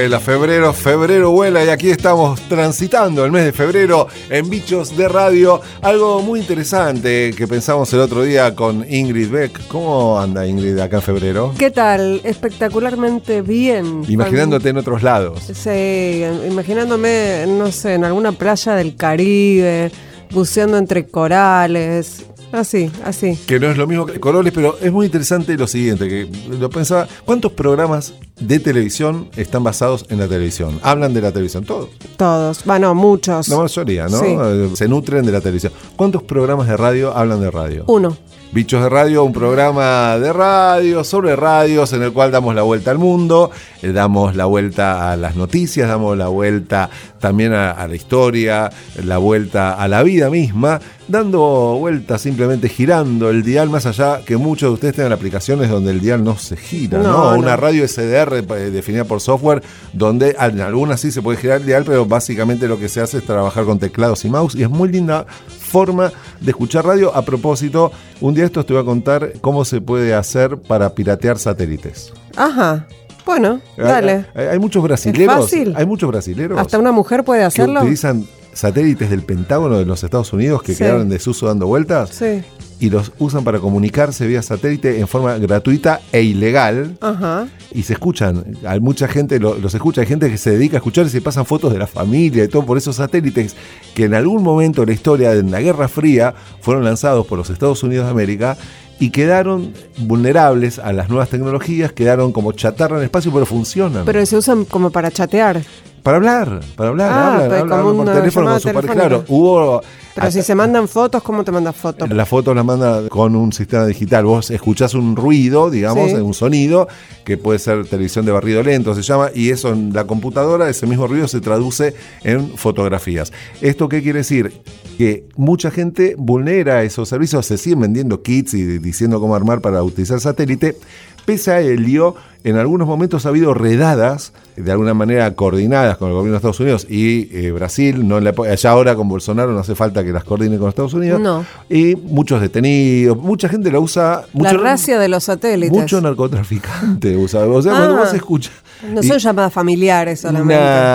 vuela, febrero vuela y aquí estamos transitando el mes de febrero en Bichos de Radio. Algo muy interesante que pensamos el otro día con Ingrid Beck. ¿Cómo anda Ingrid acá en febrero? ¿Qué tal? Espectacularmente bien. Imaginándote en otros lados. Sí, imaginándome, no sé, en alguna playa del Caribe, buceando entre corales. Así. Que no es lo mismo que corales, pero es muy interesante lo siguiente, que lo pensaba, ¿cuántos programas de televisión están basados en la televisión? ¿Hablan de la televisión? ¿Todos? Todos, bueno, muchos. La mayoría, ¿no? Sí. Se nutren de la televisión. ¿Cuántos programas de radio hablan de radio? Uno. Bichos de Radio, un programa de radio, sobre radios, en el cual damos la vuelta al mundo, damos la vuelta a las noticias, damos la vuelta también a la historia, la vuelta a la vida misma, dando vueltas, simplemente girando el dial, más allá que muchos de ustedes tengan aplicaciones donde el dial no se gira, ¿no? Una radio SDR definida por software, donde en algunas sí se puede girar el dial, pero básicamente lo que se hace es trabajar con teclados y mouse, y es muy linda forma de escuchar radio. A propósito, un día esto te voy a contar cómo se puede hacer para piratear satélites. Ajá. Bueno, dale. Hay muchos brasileros. ¿Es fácil? Hay muchos brasileros. ¿Hasta una mujer puede hacerlo? Que utilizan satélites del Pentágono de los Estados Unidos que quedaron en desuso dando vueltas. Sí. Y los usan para comunicarse vía satélite en forma gratuita e ilegal. Ajá. Y se escuchan. Hay mucha gente los escucha. Hay gente que se dedica a escuchar y se pasan fotos de la familia y todo por esos satélites que en algún momento de la historia de la Guerra Fría fueron lanzados por los Estados Unidos de América y quedaron vulnerables a las nuevas tecnologías, quedaron como chatarra en el espacio, pero funcionan. Pero se usan como para chatear. Para hablar, hablan por teléfono con su pareja. Claro, pero si se mandan fotos, ¿cómo te mandas fotos? Las fotos las manda con un sistema digital. Vos escuchás un ruido, digamos, un sonido, que puede ser televisión de barrido lento, se llama, y eso en la computadora, ese mismo ruido se traduce en fotografías. ¿Esto qué quiere decir? Que mucha gente vulnera esos servicios, se siguen vendiendo kits y diciendo cómo armar para utilizar satélite. Pese a ello, en algunos momentos ha habido redadas, de alguna manera coordinadas con el gobierno de Estados Unidos y Brasil. Allá ahora con Bolsonaro no hace falta que las coordine con Estados Unidos. No. Y muchos detenidos, mucha gente la usa. La racia de los satélites. Mucho narcotraficante usa. O sea, cuando vos escuchas. No son llamadas familiares solamente.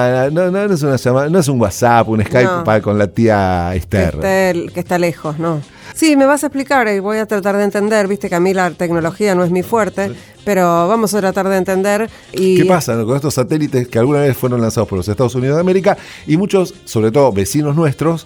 No es una llamada, no es un WhatsApp, un Skype con la tía Esther. Que está lejos, ¿no? Sí, me vas a explicar y voy a tratar de entender. Viste que a mí la tecnología no es mi fuerte, pero vamos a tratar de entender. ¿Qué pasa con estos satélites que alguna vez fueron lanzados por los Estados Unidos de América y muchos, sobre todo vecinos nuestros,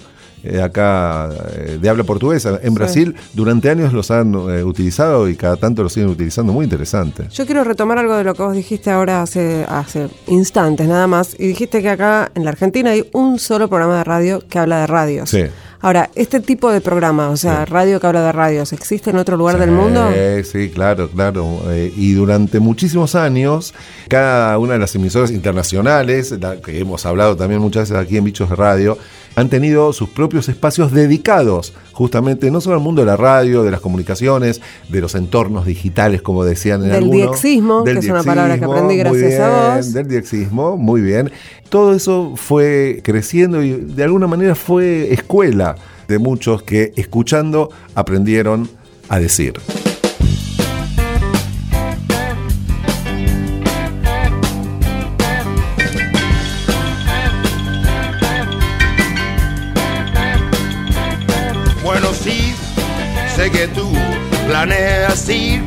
acá de habla portuguesa, en Brasil, durante años los han utilizado y cada tanto los siguen utilizando? Muy interesante. Yo quiero retomar algo de lo que vos dijiste ahora hace instantes nada más, y dijiste que acá en la Argentina hay un solo programa de radio que habla de radios. Sí. Ahora, este tipo de programa, o sea, radio que habla de radios, ¿existe en otro lugar del mundo? Sí, claro. Y durante muchísimos años, cada una de las emisoras internacionales, que hemos hablado también muchas veces aquí en Bichos de Radio, han tenido sus propios espacios dedicados justamente no solo al mundo de la radio, de las comunicaciones, de los entornos digitales, como decían en algunos. Del diexismo, que es una palabra que aprendí gracias a vos. Del diexismo, muy bien. Todo eso fue creciendo y de alguna manera fue escuela de muchos que escuchando aprendieron a decir. Bueno, sí, sé que tú planeas ir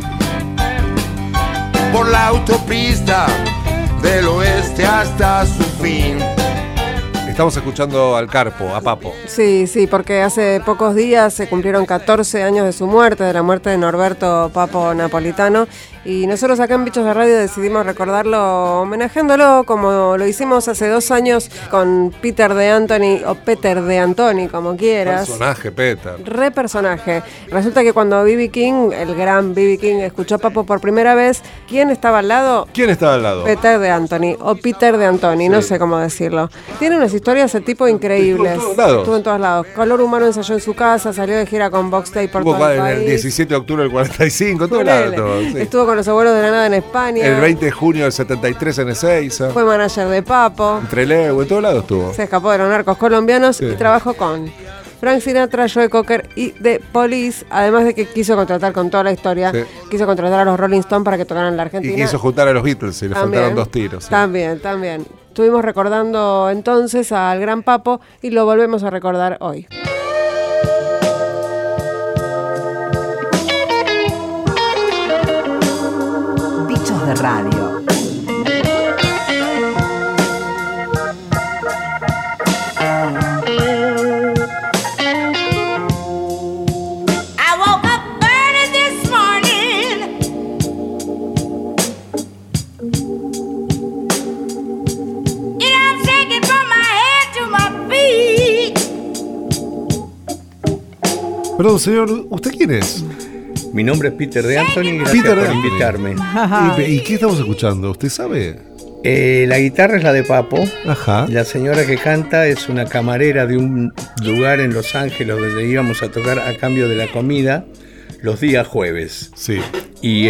por la autopista del oeste hasta su fin. Estamos escuchando al Carpo, a Papo. Sí, porque hace pocos días se cumplieron 14 años de su muerte, de la muerte de Norberto Papo Napolitano. Y nosotros acá en Bichos de Radio decidimos recordarlo homenajeándolo como lo hicimos hace 2 años con Peter de Antoni, o Peter de Antoni, como quieras. Personaje, Peter. Re personaje. Resulta que cuando B.B. King, el gran B.B. King, escuchó a Papo por primera vez, ¿quién estaba al lado? Peter de Antoni, o Peter de Antoni, no sé cómo decirlo. Tiene unas historias de tipo increíbles. Estuvo en todos lados. Color Humano ensayó en su casa, salió de gira con Box Day por todo el país. El 17 de octubre del 45, todo lado. Sí. Estuvo con los Abuelos de la Nada en España. El 20 de junio del 73 en Ezeiza. Fue manager de Papo. En Trelew, en todos lados estuvo. Se escapó de los narcos colombianos y trabajó con Frank Sinatra, Joe Cocker y The Police, además de que quiso contratar con toda la historia, quiso contratar a los Rolling Stones para que tocaran en la Argentina. Y quiso juntar a los Beatles y le faltaron 2 tiros. ¿Sí? También. Estuvimos recordando entonces al gran Papo y lo volvemos a recordar hoy. Bichos de radio. Perdón, señor, ¿usted quién es? Mi nombre es Peter de Anthony, gracias por invitarme. ¿Y qué estamos escuchando? ¿Usted sabe? La guitarra es la de Papo. Ajá. La señora que canta es una camarera de un lugar en Los Ángeles donde íbamos a tocar a cambio de la comida los días jueves. Sí. Y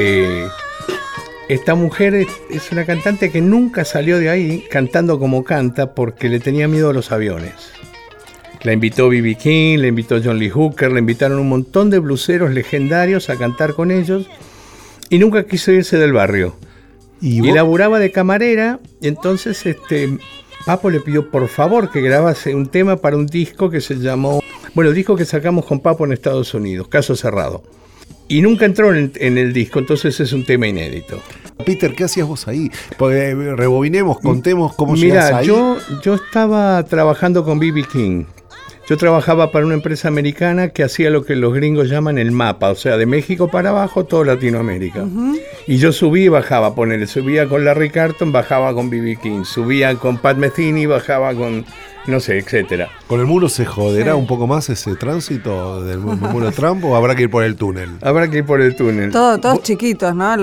esta mujer es una cantante que nunca salió de ahí cantando como canta porque le tenía miedo a los aviones. La invitó B.B. King, la invitó John Lee Hooker, le invitaron un montón de bluseros legendarios a cantar con ellos y nunca quiso irse del barrio. Y laburaba de camarera, y entonces Papo le pidió por favor que grabase un tema para un disco que se llamó, el disco que sacamos con Papo en Estados Unidos, Caso Cerrado. Y nunca entró en el disco, entonces es un tema inédito. Peter, ¿qué hacías vos ahí? Porque rebobinemos, contemos cómo llegas ahí. Mira, yo estaba trabajando con B.B. King. Yo trabajaba para una empresa americana que hacía lo que los gringos llaman el mapa, o sea, de México para abajo, toda Latinoamérica. Uh-huh. Y yo subía y bajaba, subía con Larry Carlton, bajaba con B.B. King, subía con Pat Metheny, bajaba con, no sé, etcétera. ¿Con el muro se joderá un poco más ese tránsito del muro de Trump o habrá que ir por el túnel? Habrá que ir por el túnel. Todos chiquitos, ¿no?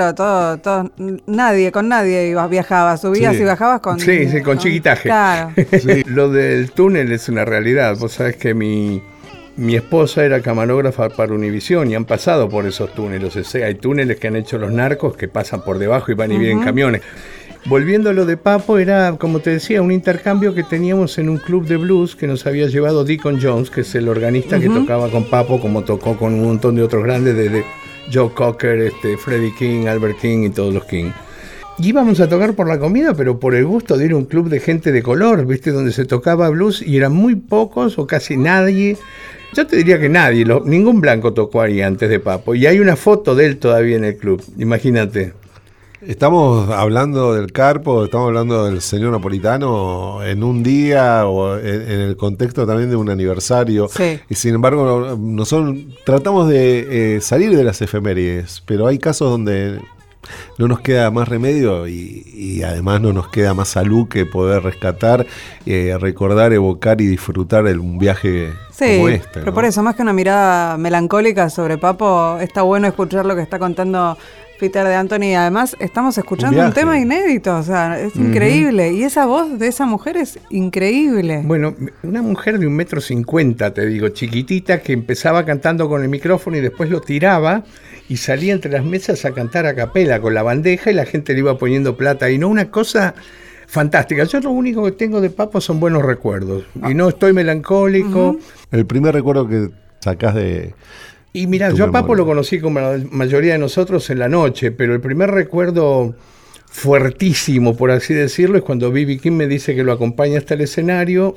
Con nadie viajabas, subías y bajabas con... Sí, con chiquitaje. Claro. Sí. Lo del túnel es una realidad. Vos sabés que mi esposa era camarógrafa para Univisión y han pasado por esos túneles. O sea, hay túneles que han hecho los narcos que pasan por debajo y van y vienen camiones. Volviendo a lo de Papo, era, como te decía, un intercambio que teníamos en un club de blues que nos había llevado Deacon Jones, que es el organista que tocaba con Papo, como tocó con un montón de otros grandes, desde Joe Cocker, Freddie King, Albert King y todos los King. Y íbamos a tocar por la comida, pero por el gusto de ir a un club de gente de color, ¿viste? Donde se tocaba blues y eran muy pocos o casi nadie. Yo te diría que nadie, ningún blanco tocó ahí antes de Papo. Y hay una foto de él todavía en el club, imagínate. ¿Estamos hablando del Carpo, estamos hablando del señor Napolitano en un día o en el contexto también de un aniversario? Sí. Y sin embargo, tratamos de salir de las efemérides, pero hay casos donde no nos queda más remedio y además no nos queda más salud que poder rescatar, recordar, evocar y disfrutar un viaje como este. Pero ¿no? por eso, más que una mirada melancólica sobre Papo, está bueno escuchar lo que está contando Peter de Anthony. Además, estamos escuchando un tema inédito, o sea, es increíble. Y esa voz de esa mujer es increíble. Bueno, una mujer de 1,50 m, te digo, chiquitita, que empezaba cantando con el micrófono y después lo tiraba y salía entre las mesas a cantar a capela con la bandeja y la gente le iba poniendo plata. Y no, una cosa fantástica. Yo lo único que tengo de Papo son buenos recuerdos. Y no estoy melancólico. El primer recuerdo que sacás de... Y mira, yo a Papo lo conocí como la mayoría de nosotros en la noche, pero el primer recuerdo fuertísimo, por así decirlo, es cuando B.B. King me dice que lo acompaña hasta el escenario.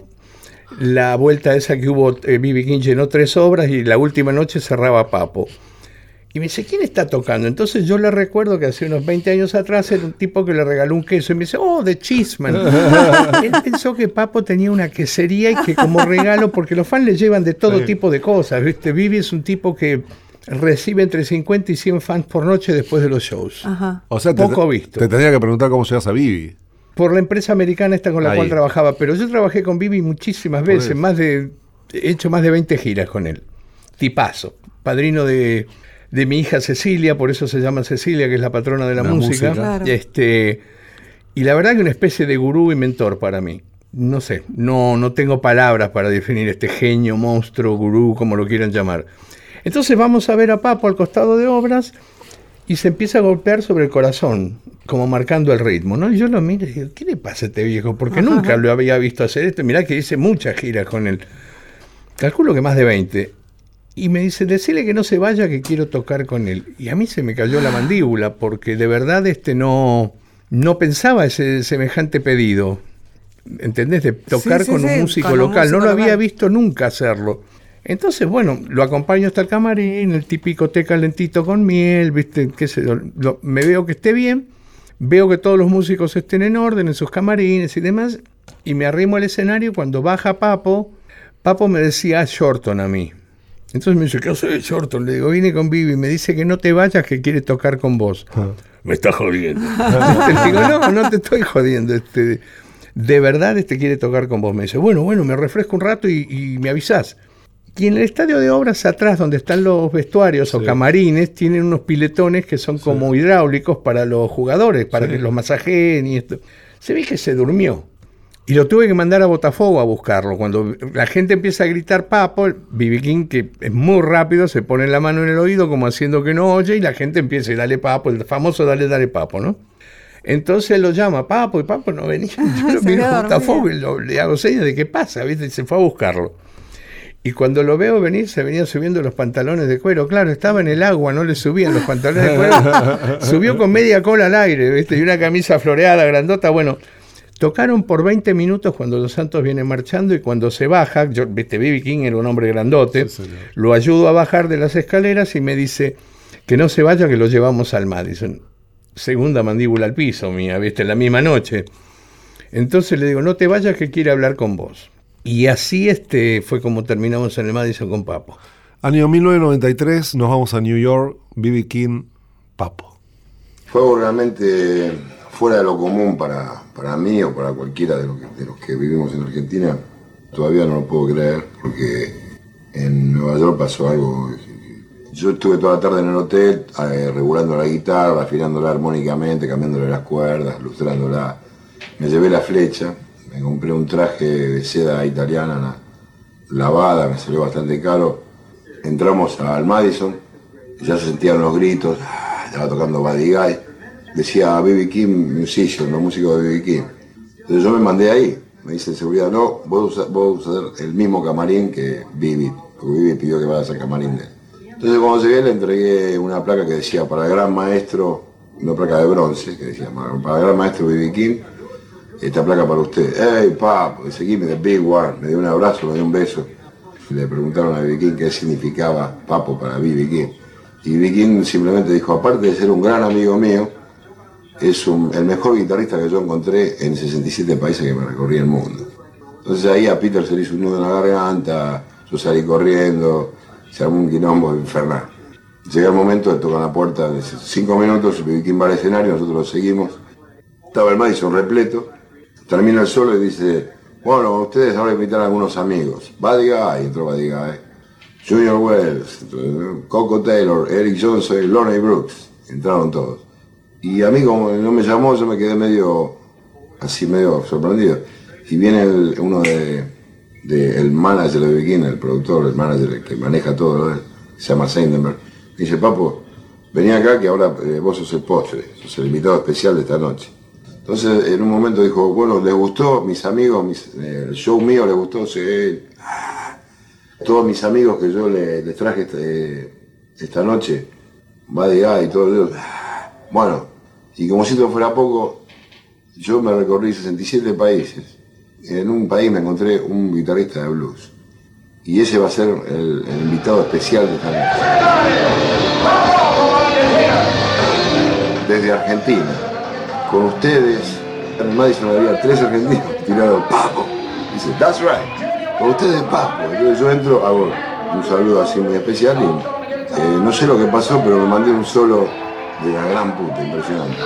La vuelta esa que hubo, B.B. King llenó 3 obras y la última noche cerraba Papo. Y me dice, ¿quién está tocando? Entonces yo le recuerdo que hace unos 20 años atrás era un tipo que le regaló un queso y me dice, The Cheeseman. Él pensó que Papo tenía una quesería y que como regalo, porque los fans le llevan de todo tipo de cosas, ¿viste? Vivi es un tipo que recibe entre 50 y 100 fans por noche después de los shows. Ajá. O sea, poco visto. Te tendría que preguntar cómo llegas a Vivi. Por la empresa americana esta con la cual trabajaba, pero yo trabajé con Vivi muchísimas veces, he hecho más de 20 giras con él. Tipazo, padrino de mi hija Cecilia, por eso se llama Cecilia, que es la patrona de la música. Claro. Y la verdad que una especie de gurú y mentor para mí. No sé, no tengo palabras para definir este genio, monstruo, gurú, como lo quieran llamar. Entonces vamos a ver a Papo al costado de obras y se empieza a golpear sobre el corazón, como marcando el ritmo, ¿no? Y yo lo miro y digo, ¿qué le pasa a este viejo? Porque nunca lo había visto hacer esto. Mirá que hice muchas giras con él. calculo que más de 20. Y me dice, decile que no se vaya, que quiero tocar con él. Y a mí se me cayó la mandíbula, porque de verdad no pensaba ese semejante pedido. ¿Entendés? De tocar con un músico local. No lo había visto nunca hacerlo. Entonces, bueno, lo acompaño hasta el camarín, el típico té calentito con miel, ¿viste? Qué sé yo, me veo que esté bien, veo que todos los músicos estén en orden en sus camarines y demás, y me arrimo al escenario. Cuando baja Papo me decía Shorton a mí. Entonces me dice, ¿qué soy Shorton? Le digo, vine con Vivi, me dice que no te vayas, que quiere tocar con vos. Me está jodiendo. Le digo, no te estoy jodiendo, de verdad quiere tocar con vos. Me dice, bueno, me refresco un rato y me avisás. Y en el estadio de obras atrás, donde están los vestuarios o camarines, tienen unos piletones que son como hidráulicos para los jugadores, para que los masajeen y esto. Se ve que se durmió. Y lo tuve que mandar a Botafogo a buscarlo. Cuando la gente empieza a gritar Papo, B.B. King, que es muy rápido, se pone la mano en el oído como haciendo que no oye, y la gente empieza a dale Papo, el famoso dale Papo, ¿no? Entonces lo llama Papo, y Papo no venía. Yo lo miro a Botafogo y le hago señas de qué pasa, ¿viste? Y se fue a buscarlo. Y cuando lo veo venir, se venía subiendo los pantalones de cuero. Claro, estaba en el agua, no le subían los pantalones de cuero. Subió con media cola al aire, ¿viste? Y una camisa floreada, grandota. Bueno, tocaron por 20 minutos cuando Los Santos viene marchando, y cuando se baja, ¿viste? B.B. King era un hombre grandote, lo ayudo a bajar de las escaleras y me dice que no se vaya, que lo llevamos al Madison. Segunda mandíbula al piso mía, ¿viste? La misma noche. Entonces le digo, no te vayas, que quiere hablar con vos. Y así fue como terminamos en el Madison con Papo. Año 1993, nos vamos a New York, B.B. King, Papo. Fue algo realmente fuera de lo común para mí o para cualquiera de los que vivimos en Argentina. Todavía no lo puedo creer, porque en Nueva York pasó algo. Yo estuve toda la tarde en el hotel, regulando la guitarra, afinándola armónicamente, cambiándole las cuerdas, lustrándola. Me llevé la flecha. Me compré un traje de seda italiana lavada, me salió bastante caro. Entramos al Madison, ya se sentían los gritos, estaba tocando Buddy Guy. Decía B.B. King Musician, los músicos de B.B. King. Entonces yo me mandé ahí, me dice de seguridad, no, vos usar el mismo camarín que B.B., porque B.B. pidió que vayas al camarín de él. Entonces cuando llegué le entregué una placa que decía para el gran maestro, una placa de bronce, que decía para el gran maestro B.B. King, esta placa para usted. Hey, Papo, dice, give me the big one. Me dio un abrazo, me dio un beso. Le preguntaron a B.B. King qué significaba Papo para B.B. King. Y B.B. King simplemente dijo, aparte de ser un gran amigo mío, es el mejor guitarrista que yo encontré en 67 países que me recorrí el mundo. Entonces ahí a Peter se le hizo un nudo en la garganta, yo salí corriendo, se armó un quilombo infernal. Llega el momento de tocar la puerta, de 5 minutos, B.B. King va al escenario, nosotros lo seguimos. Estaba el Madison repleto. Termina el solo y dice, bueno, ustedes ahora invitan a algunos amigos. Buddy Guy, entró Buddy Guy. Junior Wells, Coco Taylor, Eric Johnson y Lonnie Brooks. Entraron todos. Y a mí, como no me llamó, yo me quedé medio sorprendido. Y viene uno el manager de B.B. King, el productor, el manager que maneja todo, ¿no? Se llama Seidenberg. Dice, Papo, vení acá que ahora vos sos el postre, sos el invitado especial de esta noche. Entonces, en un momento dijo, bueno, ¿les gustó? Mis amigos, el show mío les gustó. Sí. Todos mis amigos que yo les traje esta noche, Buddy Guy y todo eso. Bueno, y como si esto fuera poco, yo me recorrí 67 países. En un país me encontré un guitarrista de blues. Y ese va a ser el invitado especial de esta noche. Desde Argentina. Con ustedes, en el Madison había 3 argentinos tirados Papo. Dice, that's right. Con ustedes Papo. Entonces yo entro, hago un saludo así muy especial y no sé lo que pasó, pero me mandé un solo de la gran puta, impresionante.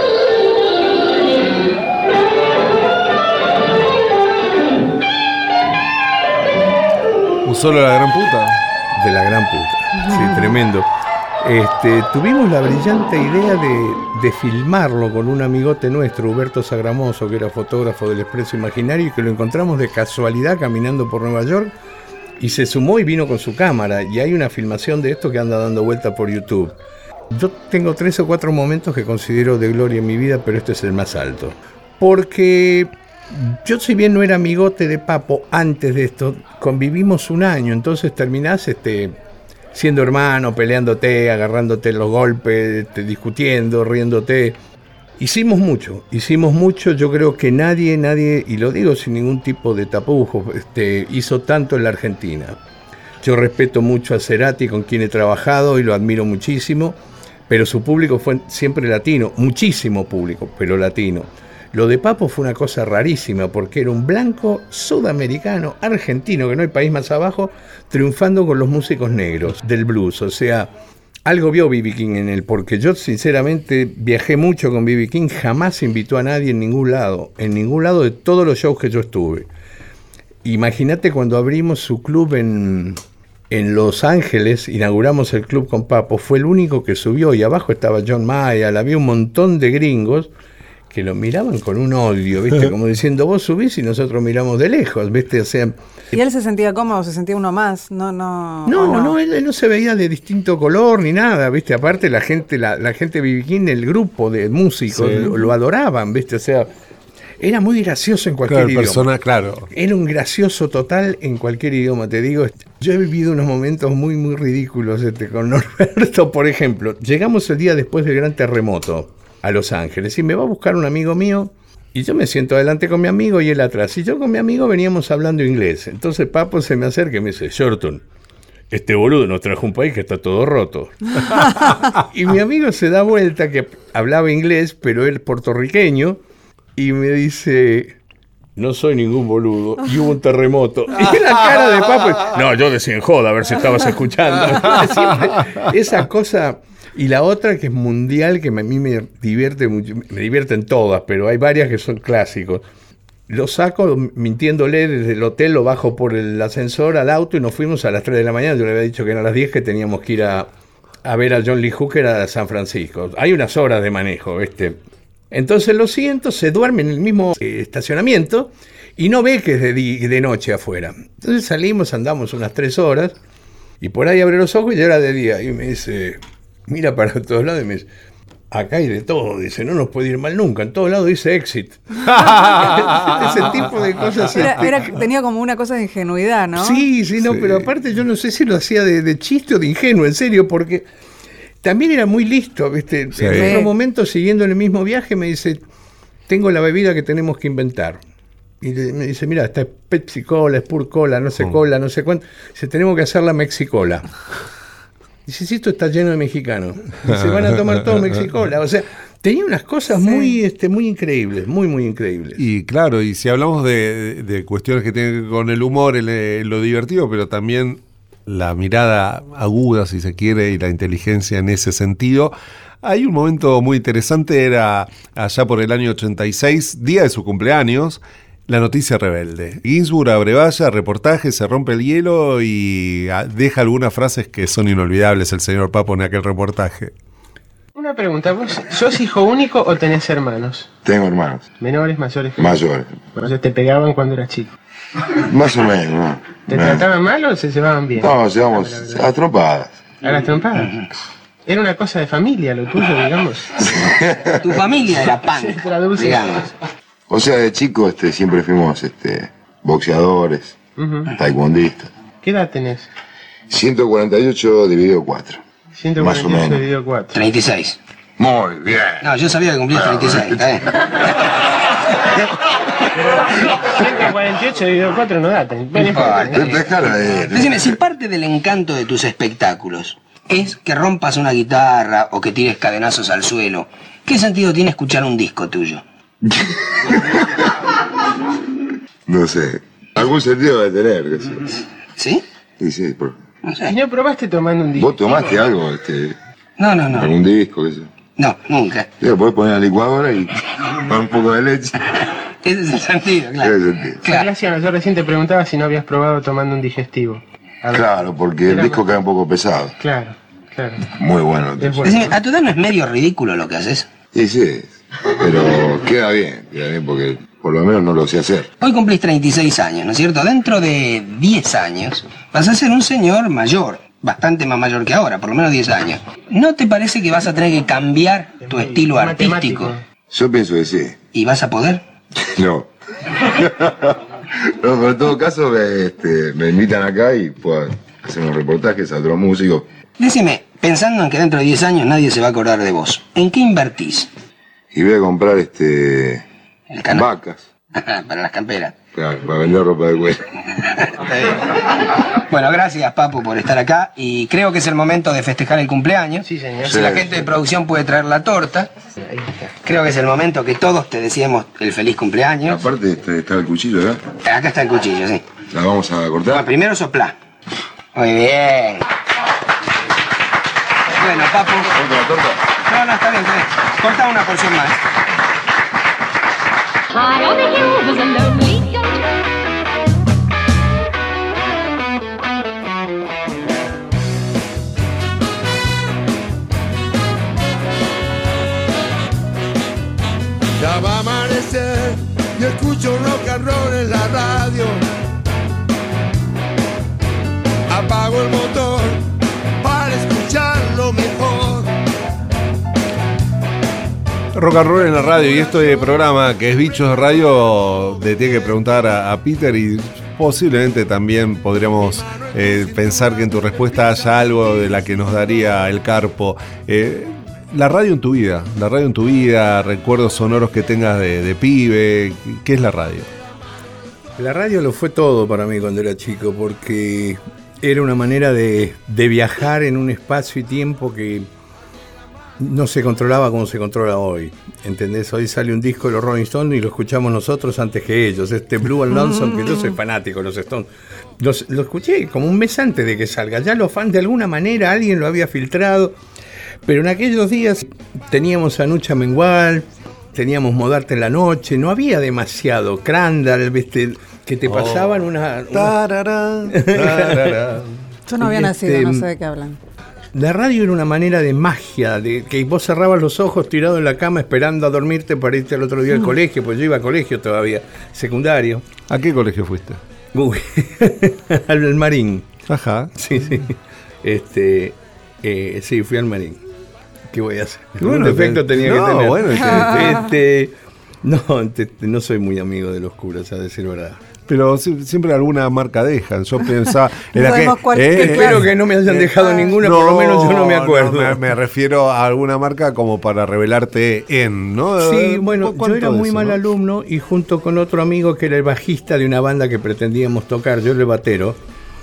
¿Un solo de la gran puta? De la gran puta, sí, tremendo. Tuvimos la brillante idea de filmarlo con un amigote nuestro, Huberto Sagramoso, que era fotógrafo del Expreso Imaginario, y que lo encontramos de casualidad caminando por Nueva York, y se sumó y vino con su cámara, y hay una filmación de esto que anda dando vuelta por YouTube. Yo tengo 3 o 4 momentos que considero de gloria en mi vida, pero este es el más alto. Porque Yo, si bien no era amigote de Papo antes de esto, convivimos un año, entonces terminás siendo hermano, peleándote, agarrándote los golpes, discutiendo, riéndote. Hicimos mucho, yo creo que nadie, y lo digo sin ningún tipo de tapujos, hizo tanto en la Argentina. Yo respeto mucho a Cerati, con quien he trabajado y lo admiro muchísimo, pero su público fue siempre latino, muchísimo público, pero latino. Lo de Papo fue una cosa rarísima, porque era un blanco sudamericano, argentino, que no hay país más abajo, triunfando con los músicos negros del blues. O sea, algo vio B.B. King en él, porque yo sinceramente viajé mucho con B.B. King, jamás invitó a nadie en ningún lado de todos los shows que yo estuve. Imagínate cuando abrimos su club en Los Ángeles, inauguramos el club con Papo, fue el único que subió, y abajo estaba John Mayall, había un montón de gringos que lo miraban con un odio, ¿viste? Como diciendo, vos subís y nosotros miramos de lejos, ¿viste? O sea... ¿Y él se sentía cómodo? ¿Se sentía uno más? No, él no se veía de distinto color ni nada, ¿viste? Aparte la gente B.B. King, el grupo de músicos, sí, lo adoraban, ¿viste? O sea, era muy gracioso en cualquier idioma. Claro. Era un gracioso total en cualquier idioma, te digo. Yo he vivido unos momentos muy, muy ridículos con Norberto, por ejemplo. Llegamos el día después del gran terremoto a Los Ángeles, y me va a buscar un amigo mío, y yo me siento adelante con mi amigo y él atrás, y yo con mi amigo veníamos hablando inglés. Entonces Papo se me acerca y me dice, Shorton, este boludo nos trajo un país que está todo roto. Y mi amigo se da vuelta, que hablaba inglés, pero él puertorriqueño, y me dice, no soy ningún boludo, y hubo un terremoto. Y la cara de Papo, no, yo decía en joda, a ver si estabas escuchando. Siempre esa cosa. Y la otra, que es mundial, que a mí me divierte mucho, me divierten todas, pero hay varias que son clásicos. Lo saco mintiéndole desde el hotel, lo bajo por el ascensor al auto y nos fuimos a las 3 de la mañana. Yo le había dicho que eran las 10, que teníamos que ir a ver a John Lee Hooker a San Francisco. Hay unas horas de manejo, Entonces lo siento, se duerme en el mismo estacionamiento y no ve que es de noche afuera. Entonces salimos, andamos unas 3 horas y por ahí abre los ojos y ya era de día. Y me dice... Mira para todos lados y me dice, acá hay de todo, dice, no nos puede ir mal nunca, en todos lados dice exit. Ese tipo de cosas. Tenía como una cosa de ingenuidad, ¿no? Sí, no, pero aparte yo no sé si lo hacía de chiste o de ingenuo, en serio, porque también era muy listo, ¿viste? Sí. En otro momento, siguiendo en el mismo viaje, me dice, tengo la bebida que tenemos que inventar. Y me dice, mira, esta es Pepsi Cola, es Pur Cola, no sé cola, no sé cuánto. Dice, tenemos que hacer la Mexicola. Dice, sí, esto está lleno de mexicanos. Se van a tomar todo Mexicola. O sea, tenía unas cosas muy increíbles, muy, muy increíbles. Y claro, y si hablamos de cuestiones que tienen que ver con el humor, lo divertido, pero también la mirada aguda, si se quiere, y la inteligencia en ese sentido, hay un momento muy interesante, era allá por el año 86, día de su cumpleaños, La Noticia Rebelde. Ginsburg abre valla, reportaje, se rompe el hielo y deja algunas frases que son inolvidables el señor Papo en aquel reportaje. Una pregunta, ¿vos sos hijo único o tenés hermanos? Tengo hermanos. ¿Menores, mayores? Mayores. Por eso te pegaban cuando eras chico. Más o menos, ¿no? ¿Te trataban mal o se llevaban bien? No, llevamos a trompadas. ¿A las trompadas? Era una cosa de familia lo tuyo, digamos. Tu familia era pan, digamos. O sea, de chico siempre fuimos boxeadores, taekwondistas. ¿Qué edad tenés? 148 dividido 4. 148 dividido 4. 36. Muy bien. No, yo sabía que cumplías 36. 148 dividido 4 no da. Decime, si parte del encanto de tus espectáculos es que rompas una guitarra o que tires cadenazos al suelo, ¿qué sentido tiene escuchar un disco tuyo? No sé. Algún sentido debe tener. ¿Sí? Sí, no sé. ¿Y no probaste tomando un disco? ¿Vos tomaste algo? No. ¿Algún disco? Qué sé? No, nunca. Sí, lo podés poner en la licuadora y con un poco de leche. Ese es el sentido, claro. Claro. Yo recién te preguntaba si no habías probado tomando un digestivo. Claro, porque el disco queda un poco pesado. Claro. Muy bueno. Decime, ¿a tu edad no es medio ridículo lo que haces? Sí. Pero queda bien porque por lo menos no lo sé hacer. Hoy cumplís 36 años, ¿no es cierto? Dentro de 10 años vas a ser un señor mayor, bastante más mayor que ahora, por lo menos 10 años. ¿No te parece que vas a tener que cambiar tu estilo artístico? Yo pienso que sí. ¿Y vas a poder? No. No, pero en todo caso me invitan acá y puedo hacer unos reportajes a otros músicos. Decime, pensando en que dentro de 10 años nadie se va a acordar de vos, ¿en qué invertís? Y voy a comprar vacas. Para las camperas. Claro, para vender ropa de cuero. Bueno, gracias, Papo, por estar acá. Y creo que es el momento de festejar el cumpleaños. Sí, señor. Si la gente de producción puede traer la torta, creo que es el momento que todos te deseemos el feliz cumpleaños. Aparte está el cuchillo, ¿verdad? Acá está el cuchillo, sí. ¿La vamos a cortar? Bueno, primero soplá. Muy bien. Bueno, Papo. ¿Corta la torta? No, está bien. Corta una porción más. High on the hill was a lonely goat. Ya va a amanecer y escucho rock and roll en la radio. Apago el motor para escucharlo mejor. Rock and roll en la radio, y este programa que es Bichos de Radio le tiene que preguntar a Peter, y posiblemente también podríamos pensar que en tu respuesta haya algo de la que nos daría el Carpo. La radio en tu vida, recuerdos sonoros que tengas de pibe, ¿qué es la radio? La radio lo fue todo para mí cuando era chico, porque era una manera de viajar en un espacio y tiempo que no se controlaba como se controla hoy, ¿entendés? Hoy sale un disco de los Rolling Stones y lo escuchamos nosotros antes que ellos. Blue and Lonesome, que yo soy fanático de los Stones, lo escuché como un mes antes de que salga. Ya los fans de alguna manera, alguien lo había filtrado, pero en aquellos días teníamos a Nucha Mengual, teníamos Modarte en la Noche, no había demasiado Crandall, que te pasaban una... Yo no había nacido, no sé de qué hablan. La radio era una manera de magia, de que vos cerrabas los ojos tirado en la cama esperando a dormirte para irte al otro día al colegio, pues yo iba a colegio todavía, secundario. ¿A qué colegio fuiste? Al Marín. Ajá. Sí. Sí, fui al Marín. ¿Qué voy a hacer? Bueno, un defecto tenía que tener. Bueno, no soy muy amigo de los curas, a decir verdad. Pero siempre alguna marca dejan. Yo pensaba... Espero que no me hayan dejado ninguna, por lo menos yo no me acuerdo. Me refiero a alguna marca como para revelarte en, ¿no? Sí, bueno, yo era muy mal alumno, y junto con otro amigo que era el bajista de una banda que pretendíamos tocar, yo era el batero,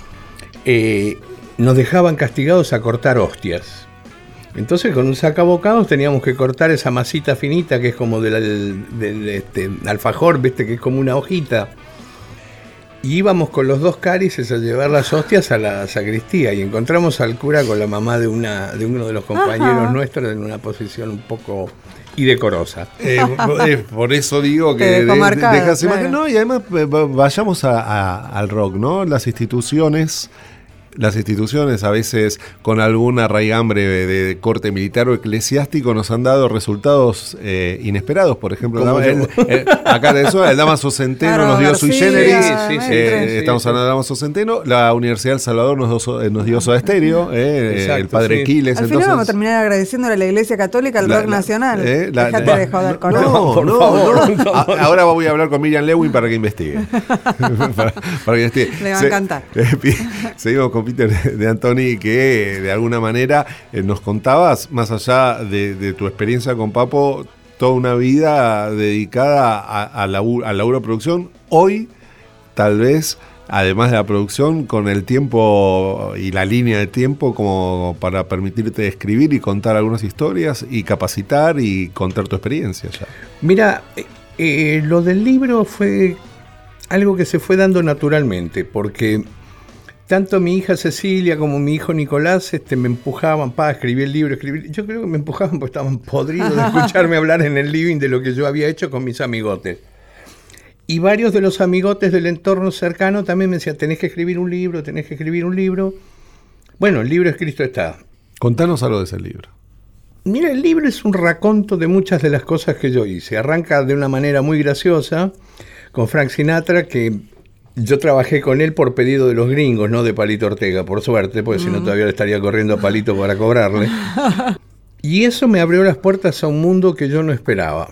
nos dejaban castigados a cortar hostias. Entonces con un sacabocados teníamos que cortar esa masita finita que es como del alfajor, ¿viste? Que es como una hojita. Y íbamos con los dos cálices a llevar las hostias a la sacristía, y encontramos al cura con la mamá de uno de los compañeros nuestros en una posición un poco indecorosa. Por eso digo que dejas imagen. No, y además vayamos al rock, ¿no? Las instituciones a veces con alguna raigambre de corte militar o eclesiástico nos han dado resultados inesperados. Por ejemplo, acá en Venezuela el Damaso Centeno nos dio sui generis. Estamos hablando de Damaso Centeno. La Universidad del Salvador nos dio Soda Stereo, el padre Quiles. Al final vamos a terminar agradeciéndole a la Iglesia Católica el rock nacional. Déjate de joder con eso. No. Ahora voy a hablar con Miriam Lewin para que investigue. para que investigue. Le va a encantar. Seguimos con Peter de Antoni, que de alguna manera nos contabas, más allá de tu experiencia con Papo, toda una vida dedicada al laburo de producción. Hoy, tal vez, además de la producción, con el tiempo y la línea de tiempo como para permitirte escribir y contar algunas historias y capacitar y contar tu experiencia ya. Mira, lo del libro fue algo que se fue dando naturalmente, porque tanto mi hija Cecilia como mi hijo Nicolás me empujaban, escribí el libro, Yo creo que me empujaban porque estaban podridos de escucharme hablar en el living de lo que yo había hecho con mis amigotes. Y varios de los amigotes del entorno cercano también me decían, tenés que escribir un libro. Bueno, el libro escrito está. Contanos algo de ese libro. Mira, el libro es un raconto de muchas de las cosas que yo hice. Arranca de una manera muy graciosa con Frank Sinatra, que yo trabajé con él por pedido de los gringos, no de Palito Ortega, por suerte, porque si no todavía le estaría corriendo a Palito para cobrarle. Y eso me abrió las puertas a un mundo que yo no esperaba.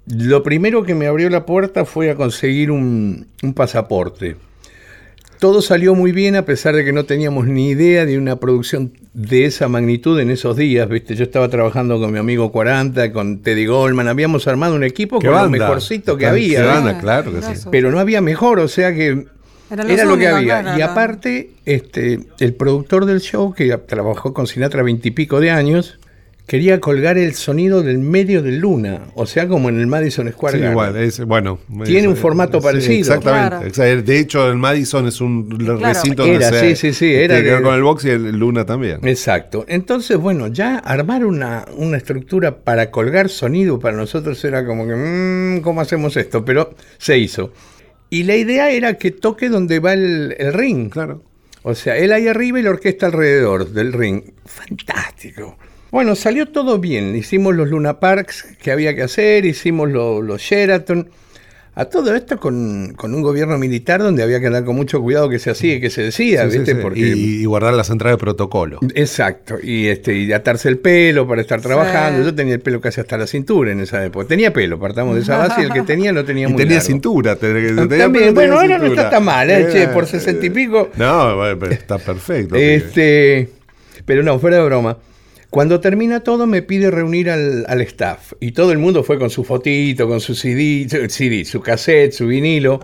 Lo primero que me abrió la puerta fue a conseguir un pasaporte. Todo salió muy bien a pesar de que no teníamos ni idea de una producción de esa magnitud en esos días, ¿viste? Yo estaba trabajando con mi amigo 40, con Teddy Goldman, habíamos armado un equipo con lo mejorcito que había. Banda, claro que sí. Pero no había mejor, o sea que era lo que había. Y aparte, el productor del show, que trabajó con Sinatra 20 y pico de años, quería colgar el sonido del medio del Luna, o sea, como en el Madison Square Garden. Igual, tiene un formato parecido. Exactamente. Claro. De hecho, el Madison es un recinto donde era tiene que ver con el box y el Luna también. Exacto. Entonces, bueno, ya armar una estructura para colgar sonido para nosotros era como que, ¿cómo hacemos esto? Pero se hizo. Y la idea era que toque donde va el ring. Claro. O sea, él ahí arriba y la orquesta alrededor del ring. Fantástico. Bueno, salió todo bien. Hicimos los Luna Parks que había que hacer, hicimos los Sheraton. A todo esto con un gobierno militar donde había que andar con mucho cuidado que se hacía y que se decía, ¿viste? Sí. Porque, y guardar las entradas de protocolo. Exacto. Y atarse el pelo para estar trabajando. Sí. Yo tenía el pelo casi hasta la cintura en esa época. Tenía pelo, partamos de esa base, y el que tenía no tenía muy tenía largo. Cintura. También, bueno, ahora no está tan mal, che, por 60 y pico. No, pero está perfecto. Pero no, fuera de broma. Cuando termina todo me pide reunir al staff y todo el mundo fue con su fotito, con su CD, su cassette, su vinilo,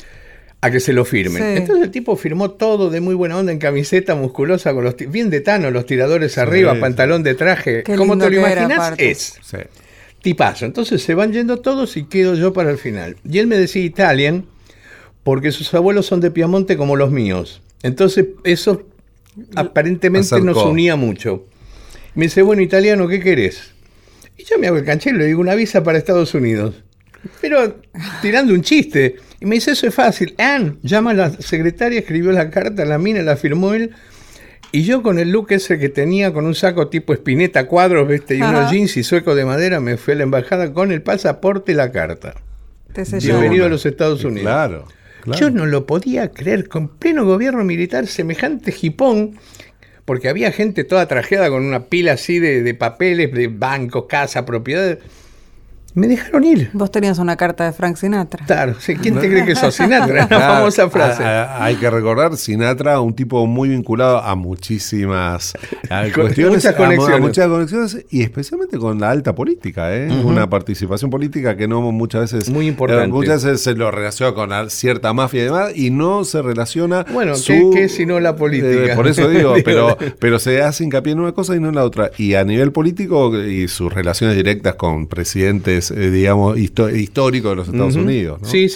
a que se lo firmen. Sí. Entonces el tipo firmó todo de muy buena onda en camiseta musculosa, con bien de Tano, los tiradores arriba, pantalón de traje. Qué como te lo imaginas, es. Sí. Tipazo. Entonces se van yendo todos y quedo yo para el final. Y él me decía Italian porque sus abuelos son de Piamonte como los míos. Entonces eso aparentemente nos unía mucho. Me dice, bueno, italiano, ¿qué querés? Y yo me hago el canchero, le digo una visa para Estados Unidos. Pero tirando un chiste. Y me dice, eso es fácil. Ann, llama a la secretaria, escribió la carta, la mina, la firmó él. Y yo con el look ese que tenía, con un saco tipo Spinetta cuadros, ¿viste? Y unos jeans y sueco de madera, me fui a la embajada con el pasaporte y la carta. Bienvenido a los Estados Unidos. Claro. Yo no lo podía creer, con pleno gobierno militar, semejante jipón. Porque había gente toda trajeada con una pila así de papeles, de bancos, casa, propiedades. Me dejaron ir. Vos tenías una carta de Frank Sinatra. Claro, sí. ¿Quién te cree que sos? Sinatra, la famosa frase. Hay que recordar, Sinatra, un tipo muy vinculado a muchísimas cuestiones, a muchas conexiones, y especialmente con la alta política, una participación política que no muchas veces... Muy importante. Muchas veces se lo relaciona con cierta mafia y demás, y no se relaciona... Bueno, ¿qué si no la política? Por eso digo, pero se hace hincapié en una cosa y no en la otra. Y a nivel político, y sus relaciones directas con presidentes digamos, histórico de los Estados Unidos, ¿no? Sí.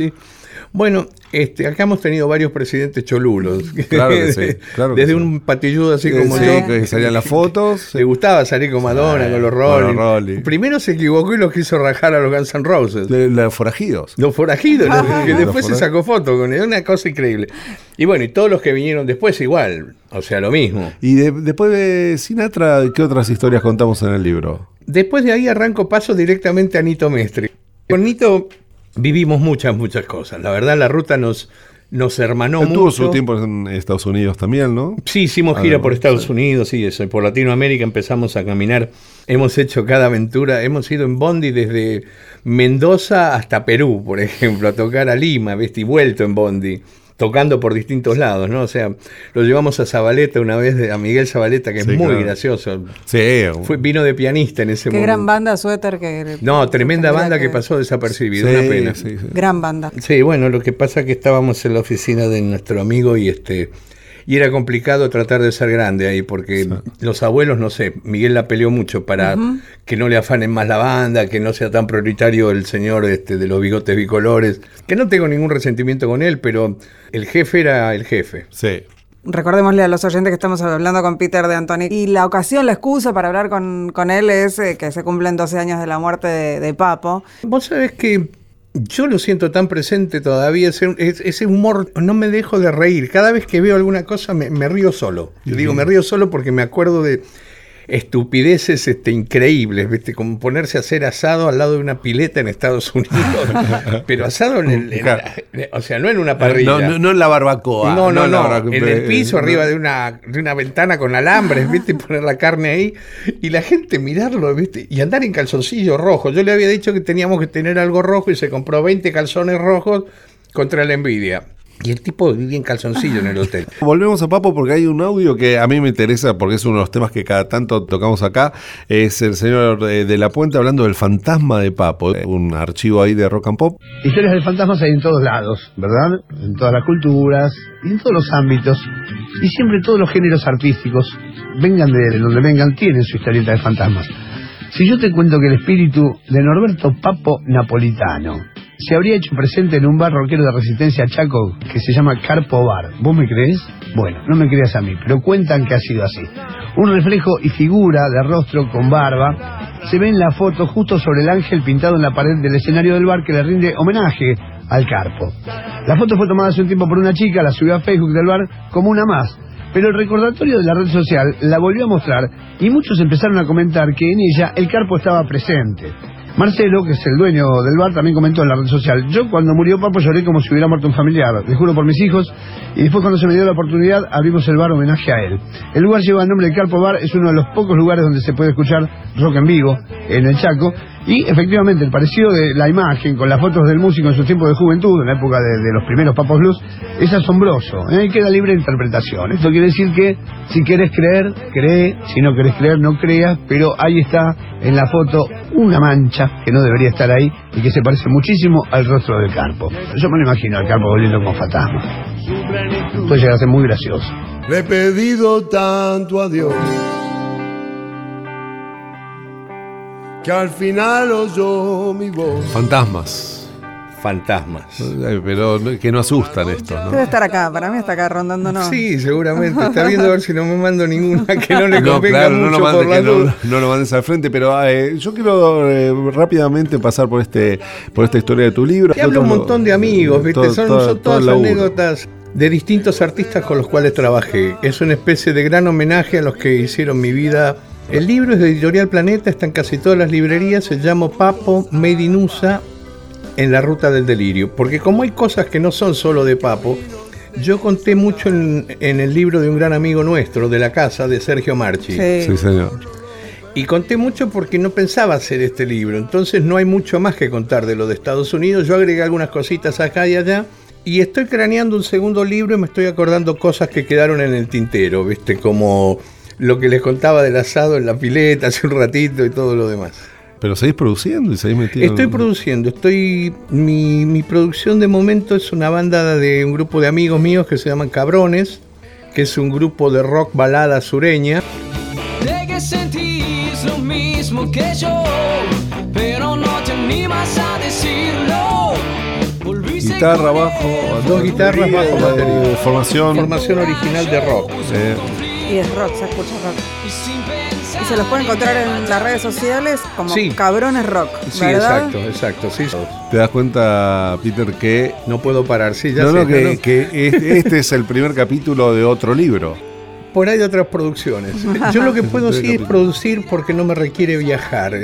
Bueno, acá hemos tenido varios presidentes cholulos. Claro que sí. Claro que desde un patilludo así como yo. Que salían las fotos. Le gustaba salir con Madonna, con los Rolling. Primero se equivocó y los quiso rajar a los Guns N' Roses. Los forajidos. Los forajidos, que después se sacó foto con él. Una cosa increíble. Y bueno, y todos los que vinieron después igual. O sea, lo mismo. Y después de Sinatra, ¿qué otras historias contamos en el libro? Después de ahí arranco paso directamente a Nito Mestre. Con Nito vivimos muchas cosas. La verdad, la ruta nos hermanó mucho. Tuvo su tiempo en Estados Unidos también, ¿no? Sí, hicimos gira por Estados Unidos, sí, eso. Por Latinoamérica empezamos a caminar. Hemos hecho cada aventura. Hemos ido en bondi desde Mendoza hasta Perú, por ejemplo, a tocar a Lima, ¿viste? Y vuelto en bondi. Tocando por distintos lados, ¿no? O sea, lo llevamos a Zabaleta una vez, a Miguel Zabaleta, que es muy gracioso. Sí. Vino de pianista en ese momento. Qué gran banda, Suéter. No, tremenda banda que pasó desapercibida, una pena. Sí. Gran banda. Sí, bueno, lo que pasa es que estábamos en la oficina de nuestro amigo y era complicado tratar de ser grande ahí, porque los abuelos, no sé, Miguel la peleó mucho para que no le afanen más la banda, que no sea tan prioritario el señor de los bigotes bicolores, que no tengo ningún resentimiento con él, pero el jefe era el jefe. Sí. Recordémosle a los oyentes que estamos hablando con Peter de Antoni. Y la ocasión, la excusa para hablar con él es que se cumplen 12 años de la muerte de Papo. Vos sabés que yo lo siento tan presente todavía, ese humor, no me dejo de reír. Cada vez que veo alguna cosa me río solo. Yo digo, me río solo porque me acuerdo de estupideces increíbles, ¿viste? Como ponerse a hacer asado al lado de una pileta en Estados Unidos, pero asado o sea, no en una parrilla. No en la barbacoa. No, en el piso, arriba de una ventana con alambres, ¿viste? Y poner la carne ahí, y la gente mirarlo, ¿viste? Y andar en calzoncillos rojos. Yo le había dicho que teníamos que tener algo rojo y se compró 20 calzones rojos contra la envidia. Y el tipo vivía en calzoncillo en el hotel. Volvemos a Papo porque hay un audio que a mí me interesa porque es uno de los temas que cada tanto tocamos acá. Es el señor de la Puente hablando del fantasma de Papo, un archivo ahí de Rock and Pop. Historias de fantasmas hay en todos lados, ¿verdad? En todas las culturas y en todos los ámbitos. Y siempre todos los géneros artísticos, vengan de donde vengan, tienen su historieta de fantasmas. Si yo te cuento que el espíritu de Norberto Papo Napolitano se habría hecho presente en un bar rockero de Resistencia Chaco que se llama Carpo Bar, ¿vos me creés? Bueno, no me creas a mí, pero cuentan que ha sido así. Un reflejo y figura de rostro con barba se ve en la foto justo sobre el ángel pintado en la pared del escenario del bar que le rinde homenaje al Carpo. La foto fue tomada hace un tiempo por una chica, la subió a Facebook del bar como una más, pero el recordatorio de la red social la volvió a mostrar y muchos empezaron a comentar que en ella el Carpo estaba presente. Marcelo, que es el dueño del bar, también comentó en la red social: yo cuando murió Papo lloré como si hubiera muerto un familiar, les juro por mis hijos, y después cuando se me dio la oportunidad abrimos el bar homenaje a él. El lugar lleva el nombre de Carpo Bar, es uno de los pocos lugares donde se puede escuchar rock en vivo en el Chaco, y efectivamente el parecido de la imagen con las fotos del músico en su tiempo de juventud, en la época de los primeros Papos Blues, es asombroso, queda libre de interpretación. Esto quiere decir que si querés creer, cree, si no querés creer, no creas, pero ahí está en la foto una mancha que no debería estar ahí y que se parece muchísimo al rostro del Carpo. Yo me lo imagino al Carpo volviendo como fantasma. Puede llegar a ser muy gracioso. Le he pedido tanto a Dios que al final oyó mi voz. Fantasmas. Pero que no asustan estos, ¿no? Debe estar acá, para mí está acá rondándonos. Sí, seguramente. Está viendo a ver si no me mando ninguna que no le convenga mucho no lo mandes al frente, pero yo quiero rápidamente pasar por esta historia de tu libro. Y hablo un montón de amigos, ¿viste? Son todas anécdotas de distintos artistas con los cuales trabajé. Es una especie de gran homenaje a los que hicieron mi vida. El libro es de Editorial Planeta, está en casi todas las librerías, se llama Papo Made in USA en la ruta del delirio, porque como hay cosas que no son solo de Papo, yo conté mucho en el libro de un gran amigo nuestro de la casa, de Sergio Marchi. Sí, señor. Y conté mucho porque no pensaba hacer este libro, entonces no hay mucho más que contar de lo de Estados Unidos. Yo agregué algunas cositas acá y allá, y estoy craneando un segundo libro y me estoy acordando cosas que quedaron en el tintero, ¿viste? Como lo que les contaba del asado en la pileta hace un ratito y todo lo demás. Pero seguís produciendo y seguís metido. Estoy produciendo, mi producción de momento es una banda de un grupo de amigos míos que se llaman Cabrones, que es un grupo de rock balada sureña. De que sentís lo mismo que yo, pero no te animas a decirlo. Guitarra, bajo, dos guitarras, bajo, batería. Formación original de rock. Y es rock, se escucha rock. Y se los pueden encontrar en las redes sociales como Cabrones Rock, ¿verdad? Sí, exacto, sí. ¿Te das cuenta, Peter, que no puedo parar? Sí, ya sé. Que este es el primer capítulo de otro libro. Por ahí de otras producciones. Yo lo que puedo sí es producir porque no me requiere viajar.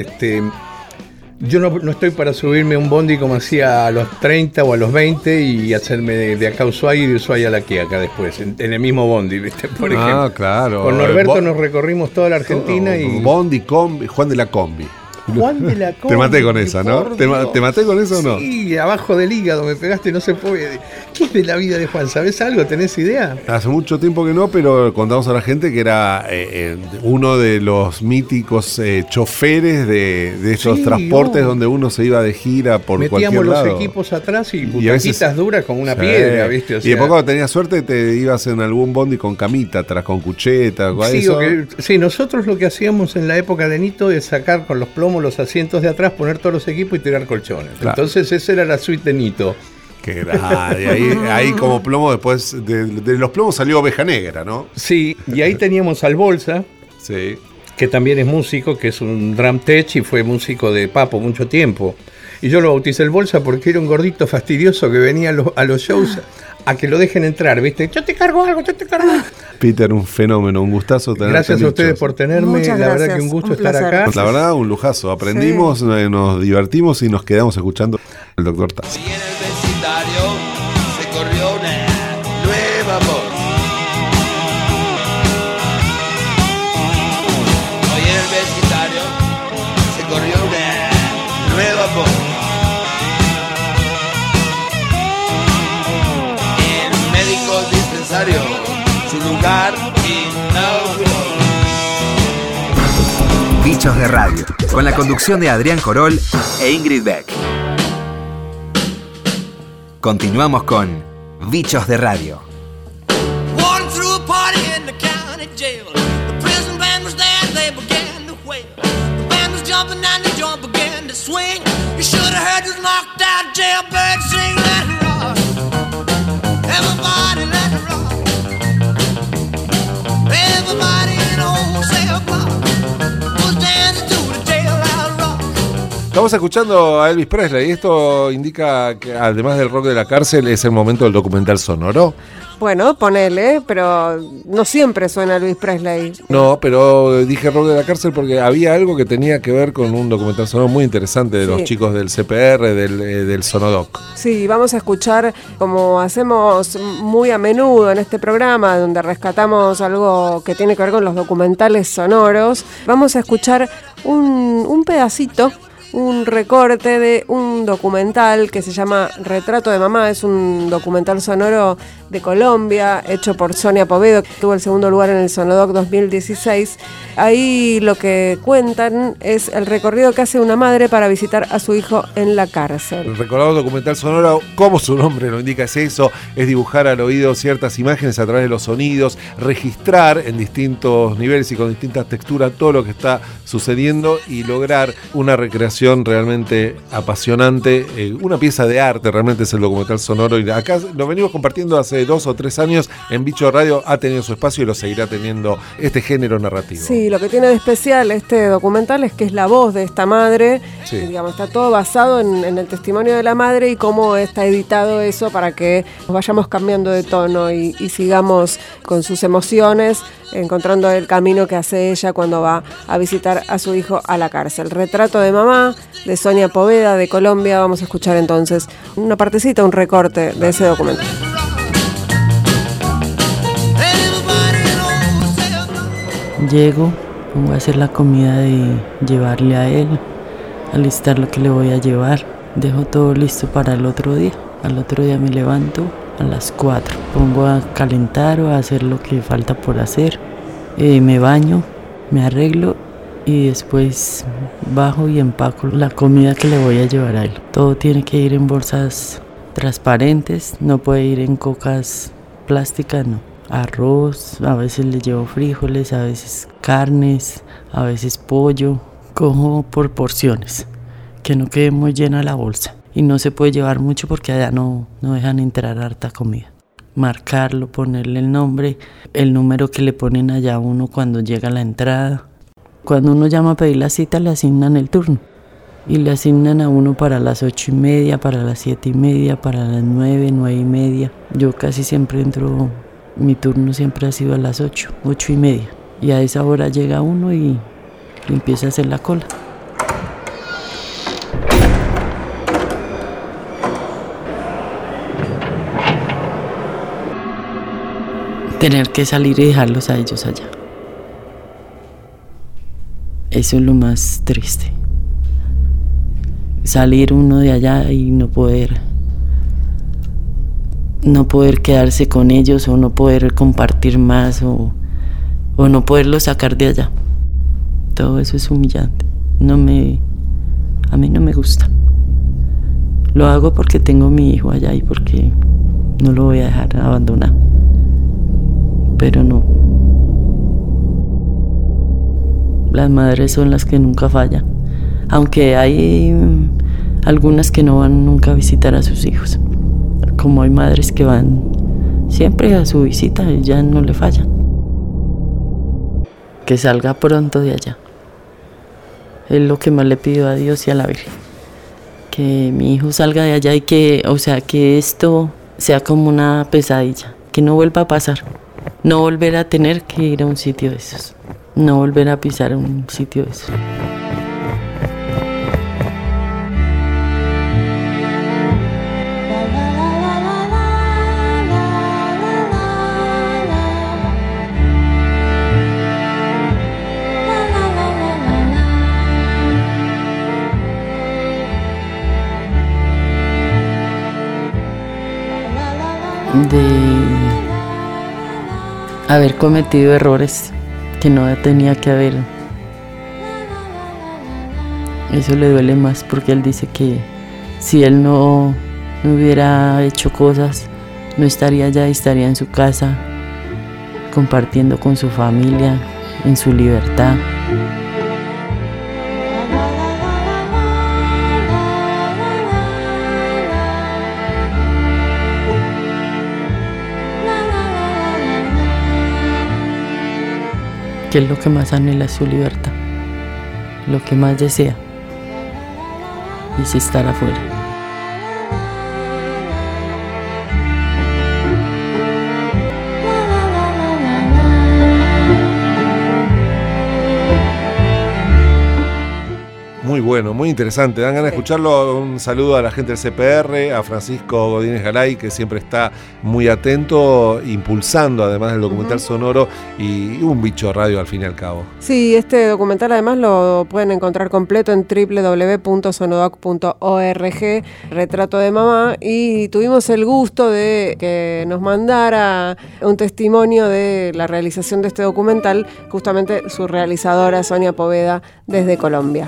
Yo no estoy para subirme a un bondi como hacía a los 30 o a los 20 y hacerme de acá a Ushuaia y de Ushuaia a La Quiaca después, en el mismo bondi, ¿viste? Por ejemplo. Claro. Con Norberto nos recorrimos toda la Argentina y... Bondi, combi, Juan de la Combi. Juan de la Combi. Te maté con esa, ¿no? ¿Te maté con eso o no? Sí, abajo del hígado me pegaste, no se puede. ¿Qué es de la vida de Juan? ¿Sabés algo? ¿Tenés idea? Hace mucho tiempo que no, pero contamos a la gente que era uno de los míticos choferes de esos transportes donde uno se iba de gira por cualquier lado. Metíamos los equipos atrás y butaquitas duras con una piedra, ¿viste? O sea, y después cuando tenías suerte te ibas en algún bondi con camita atrás, con cucheta, con eso. Sí, nosotros lo que hacíamos en la época de Nito es sacar con los plomos los asientos de atrás, poner todos los equipos y tirar colchones. Claro. Entonces esa era la suite de Nito. Qué grande. Ahí como plomo, después de los plomos salió Oveja Negra, ¿no? Sí, y ahí teníamos al Bolsa, que también es músico, que es un drum tech y fue músico de Papo mucho tiempo. Y yo lo bauticé el Bolsa porque era un gordito fastidioso que venía a los shows a que lo dejen entrar, ¿viste? Yo te cargo algo. Peter, un fenómeno, un gustazo tenerte. Gracias a ustedes por tenerme, la verdad que un gusto estar acá. La verdad, un lujazo. Aprendimos, nos divertimos y nos quedamos escuchando al Dr. Taz. Y en el vecindario se corrió una nueva voz. Hoy en el vecindario se corrió una nueva voz. En médico dispensario su lugar inauguró. Bichos de Radio, con la conducción de Adrián Corol e Ingrid Beck. Continuamos con Bichos de Radio. Estamos escuchando a Elvis Presley y esto indica que además del rock de la cárcel es el momento del documental sonoro. Bueno, ponele, pero no siempre suena Elvis Presley. No, pero dije rock de la cárcel porque había algo que tenía que ver con un documental sonoro muy interesante de los chicos del CPR, del Sonodoc. Sí, vamos a escuchar, como hacemos muy a menudo en este programa, donde rescatamos algo que tiene que ver con los documentales sonoros, vamos a escuchar un pedacito, un recorte de un documental que se llama Retrato de Mamá. Es un documental sonoro de Colombia, hecho por Sonia Poveda, que tuvo el segundo lugar en el Sonodoc 2016. Ahí lo que cuentan es el recorrido que hace una madre para visitar a su hijo en la cárcel. El recordado documental sonoro, como su nombre lo indica, es eso, es dibujar al oído ciertas imágenes a través de los sonidos, registrar en distintos niveles y con distintas texturas todo lo que está sucediendo y lograr una recreación realmente apasionante, una pieza de arte realmente es el documental sonoro, y acá lo venimos compartiendo hace 2 o 3 años. En Bicho Radio ha tenido su espacio y lo seguirá teniendo este género narrativo. Sí, lo que tiene de especial este documental es que es la voz de esta madre, digamos, está todo basado en el testimonio de la madre y cómo está editado eso para que vayamos cambiando de tono y sigamos con sus emociones, encontrando el camino que hace ella cuando va a visitar a su hijo a la cárcel. Retrato de Mamá, de Sonia Poveda, de Colombia. Vamos a escuchar entonces una partecita, un recorte de ese documental. Llego, pongo a hacer la comida de llevarle a él, alistar lo que le voy a llevar, dejo todo listo para el otro día. Al otro día me levanto a las 4, pongo a calentar o a hacer lo que falta por hacer, me baño, me arreglo y después bajo y empaco la comida que le voy a llevar a él. Todo tiene que ir en bolsas transparentes, no puede ir en cocas plásticas, no. Arroz, a veces le llevo frijoles, a veces carnes, a veces pollo. Cojo por porciones, que no quede muy llena la bolsa. Y no se puede llevar mucho porque allá no dejan entrar harta comida. Marcarlo, ponerle el nombre, el número que le ponen allá a uno cuando llega a la entrada. Cuando uno llama a pedir la cita, le asignan el turno. Y le asignan a uno para las 8:30, para las 7:30, para las 9, 9:30. Yo casi siempre entro, mi turno siempre ha sido a las 8, 8:30. Y a esa hora llega uno y empieza a hacer la cola. Tener que salir y dejarlos a ellos allá. Eso es lo más triste. Salir uno de allá y no poder quedarse con ellos o no poder compartir más o no poderlos sacar de allá. Todo eso es humillante. A mí no me gusta. Lo hago porque tengo mi hijo allá y porque no lo voy a dejar abandonado. Pero no. Las madres son las que nunca fallan. Aunque hay algunas que no van nunca a visitar a sus hijos. Como hay madres que van siempre a su visita y ya no le fallan. Que salga pronto de allá. Es lo que más le pido a Dios y a la Virgen. Que mi hijo salga de allá y que esto sea como una pesadilla, que no vuelva a pasar, no volver a tener que ir a un sitio de esos, no volver a pisar un sitio de esos. De haber cometido errores que no tenía que haber. Eso le duele más porque él dice que si él no hubiera hecho cosas, no estaría allá, estaría en su casa compartiendo con su familia en su libertad. Que es lo que más anhela, su libertad, lo que más desea es estar afuera. Muy bueno, muy interesante. Dan ganas de escucharlo. Un saludo a la gente del CPR, a Francisco Godínez Garay, que siempre está muy atento, impulsando además el documental sonoro y un bicho de radio al fin y al cabo. Sí, este documental además lo pueden encontrar completo en www.sonodoc.org, Retrato de Mamá, y tuvimos el gusto de que nos mandara un testimonio de la realización de este documental, justamente su realizadora Sonia Poveda desde Colombia.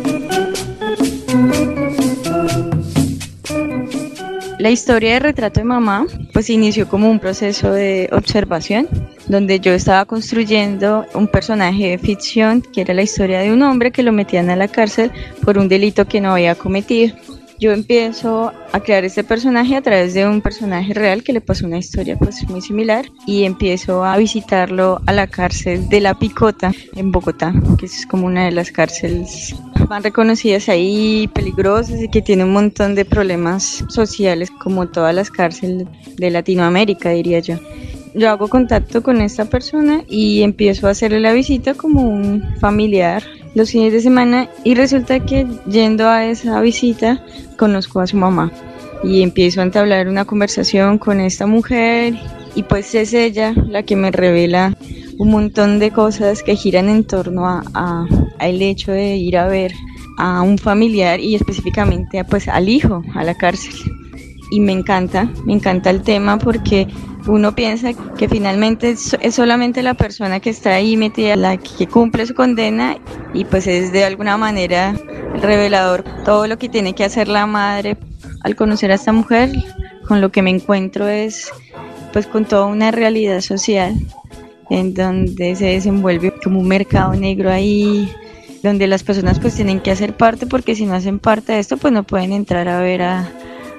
La historia de Retrato de Mamá pues inició como un proceso de observación donde yo estaba construyendo un personaje de ficción que era la historia de un hombre que lo metían a la cárcel por un delito que no había cometido. Yo empiezo a crear este personaje a través de un personaje real que le pasó una historia pues muy similar y empiezo a visitarlo a la cárcel de La Picota en Bogotá, que es como una de las cárceles más reconocidas ahí, peligrosas y que tiene un montón de problemas sociales como todas las cárceles de Latinoamérica, diría yo. Yo hago contacto con esta persona y empiezo a hacerle la visita como un familiar los fines de semana y resulta que yendo a esa visita conozco a su mamá y empiezo a entablar una conversación con esta mujer y pues es ella la que me revela un montón de cosas que giran en torno a el hecho de ir a ver a un familiar y específicamente pues al hijo a la cárcel. Y me encanta el tema porque uno piensa que finalmente es solamente la persona que está ahí metida la que cumple su condena y pues es de alguna manera revelador todo lo que tiene que hacer la madre al conocer a esta mujer. Con lo que me encuentro es pues con toda una realidad social en donde se desenvuelve como un mercado negro ahí, donde las personas pues tienen que hacer parte porque si no hacen parte de esto pues no pueden entrar a ver a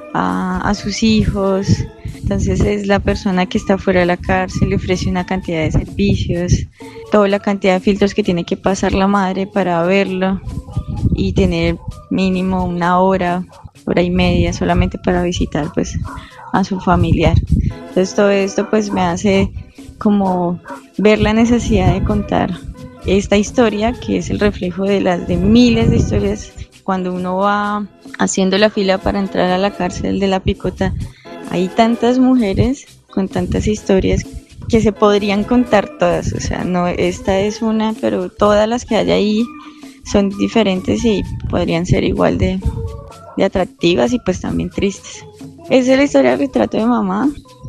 sus hijos. Entonces es la persona que está fuera de la cárcel, le ofrece una cantidad de servicios, toda la cantidad de filtros que tiene que pasar la madre para verlo y tener mínimo una hora y media solamente para visitar pues a su familiar. Entonces todo esto pues me hace como ver la necesidad de contar esta historia que es el reflejo de las de miles de historias. Cuando uno va haciendo la fila para entrar a la cárcel de La Picota, hay tantas mujeres con tantas historias que se podrían contar todas. O sea, no, esta es una, pero todas las que hay ahí son diferentes y podrían ser igual de atractivas y pues también tristes. Esa es la historia del Retrato de Mamá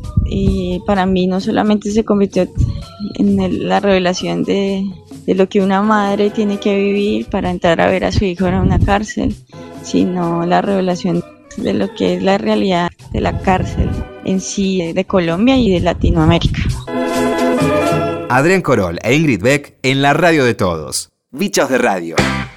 y para mí no solamente se convirtió en la revelación de lo que una madre tiene que vivir para entrar a ver a su hijo en una cárcel, sino la revelación de lo que es la realidad de la cárcel en sí de Colombia y de Latinoamérica. Adrián Corol e Ingrid Beck en la radio de todos. Bichos de Radio.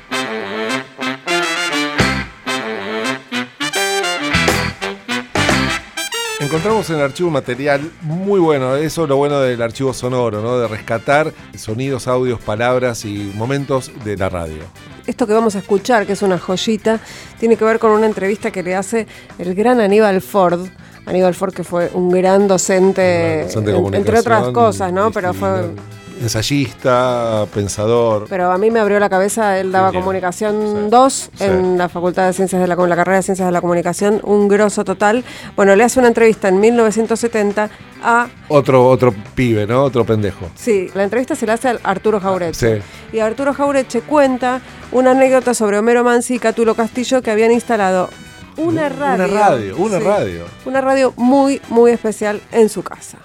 Encontramos en el archivo material muy bueno, eso es lo bueno del archivo sonoro, ¿no? De rescatar sonidos, audios, palabras y momentos de la radio. Esto que vamos a escuchar, que es una joyita, tiene que ver con una entrevista que le hace el gran Aníbal Ford Aníbal Ford, que fue un gran docente, entre otras cosas, ¿no? Pero fue... ensayista, pensador. Pero a mí me abrió la cabeza, él daba Comunicación 2 en la Facultad de Ciencias de la carrera de Ciencias de la Comunicación, un grosso total. Bueno, le hace una entrevista en 1970 a... Otro pibe, ¿no? Otro pendejo. Sí, la entrevista se la hace a Arturo Jauretche. Sí. Y Arturo Jauretche cuenta una anécdota sobre Homero Mansi y Cátulo Castillo, que habían instalado una radio. Una radio muy, muy especial en su casa.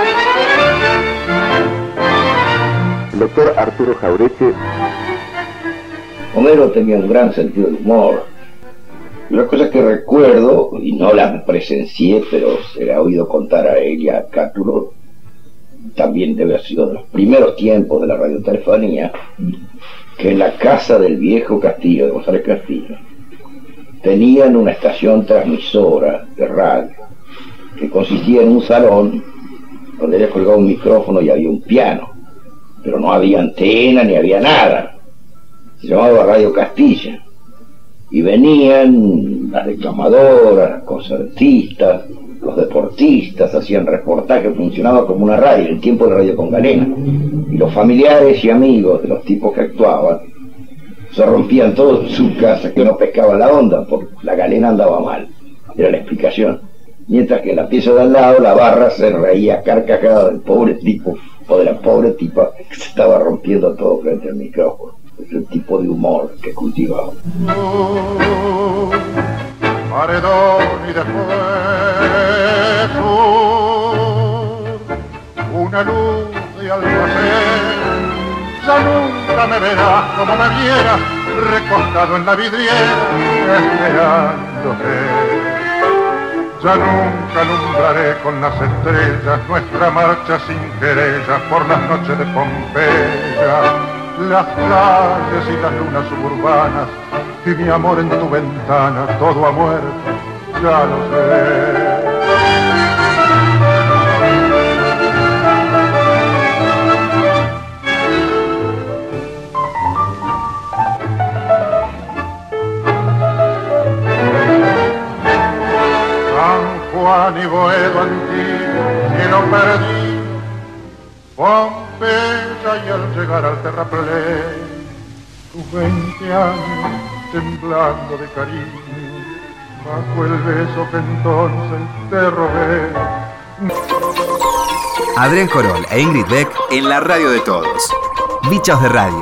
El doctor Arturo Jauretche. Homero tenía un gran sentido del humor. Y las cosas que recuerdo, y no las presencié, pero se le ha oído contar a él y a Cátulo, también debe haber sido de los primeros tiempos de la radiotelefonía, que en la casa del viejo Castillo, de González Castillo, tenían una estación transmisora de radio, que consistía en un salón donde había colgado un micrófono y había un piano, pero no había antena ni había nada. Se llamaba Radio Castilla, y venían las declamadoras, las concertistas, los deportistas, hacían reportajes, funcionaba como una radio, en el tiempo de Radio con Galena, y los familiares y amigos de los tipos que actuaban se rompían todos en su casa, que no pescaban la onda, porque la galena andaba mal, era la explicación. Mientras que en la pieza de al lado, la barra se reía carcajada del pobre tipo, o de la pobre tipa, que se estaba rompiendo todo frente al micrófono. Es el tipo de humor que cultivaba. Paredón y después una luz de almacén. Ya nunca me verás como me vieras, recostado en la vidriera, esperándote. Ya nunca alumbraré con las estrellas nuestra marcha sin querellas por las noches de Pompeya, las calles y las lunas suburbanas, y mi amor en tu ventana, todo ha muerto, ya lo sé. Juan y Boedo antiguo, cielo perdido, Pompeya, y al llegar al terraplén, tus 20 años temblando de cariño, bajo el beso que entonces te robé. Adrián Corol e Ingrid Beck en la radio de todos. Bichos de Radio.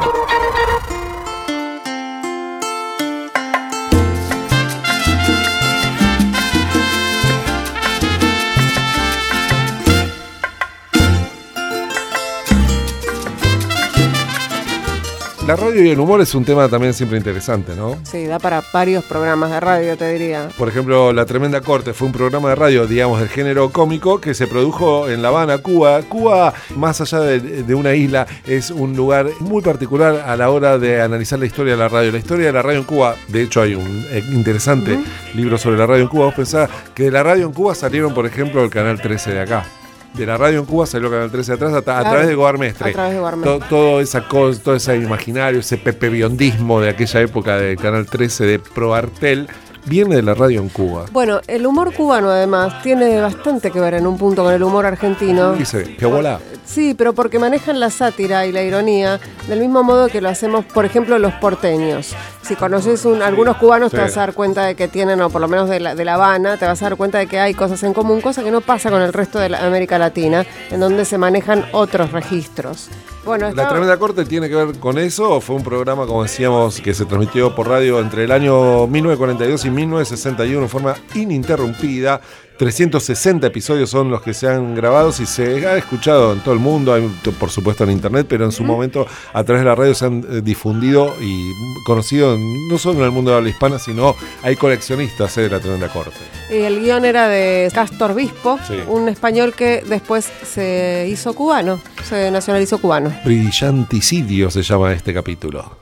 La radio y el humor es un tema también siempre interesante, ¿no? Sí, da para varios programas de radio, te diría. Por ejemplo, La Tremenda Corte fue un programa de radio, digamos, del género cómico que se produjo en La Habana, Cuba. Cuba, más allá de una isla, es un lugar muy particular a la hora de analizar la historia de la radio. La historia de la radio en Cuba, de hecho hay un interesante libro sobre la radio en Cuba. Vos pensás que de la radio en Cuba salieron, por ejemplo, el Canal 13 de acá. De la radio en Cuba salió Canal 13 atrás, a través de Goar Mestre. A través de Goar Mestre. Todo ese imaginario, ese pepebiondismo de aquella época de Canal 13 de ProArtel, viene de la radio en Cuba. Bueno, el humor cubano además tiene bastante que ver en un punto con el humor argentino. Dice, que volá. Sí, pero porque manejan la sátira y la ironía del mismo modo que lo hacemos, por ejemplo, los porteños. Si conoces algunos cubanos te vas a dar cuenta de que tienen, o por lo menos de la Habana, te vas a dar cuenta de que hay cosas en común, cosa que no pasa con el resto de la América Latina, en donde se manejan otros registros. Bueno, ¿La Tremenda Corte tiene que ver con eso o fue un programa, como decíamos, que se transmitió por radio entre el año 1942 y 1961 en forma ininterrumpida? 360 episodios son los que se han grabado y se ha escuchado en todo el mundo, hay, por supuesto en internet, pero en su momento a través de la radio se han difundido y conocido no solo en el mundo de habla hispana, sino hay coleccionistas de La Tremenda Corte. Y el guión era de Castor Bispo, un español que después se hizo cubano, se nacionalizó cubano. Brillanticidio se llama este capítulo.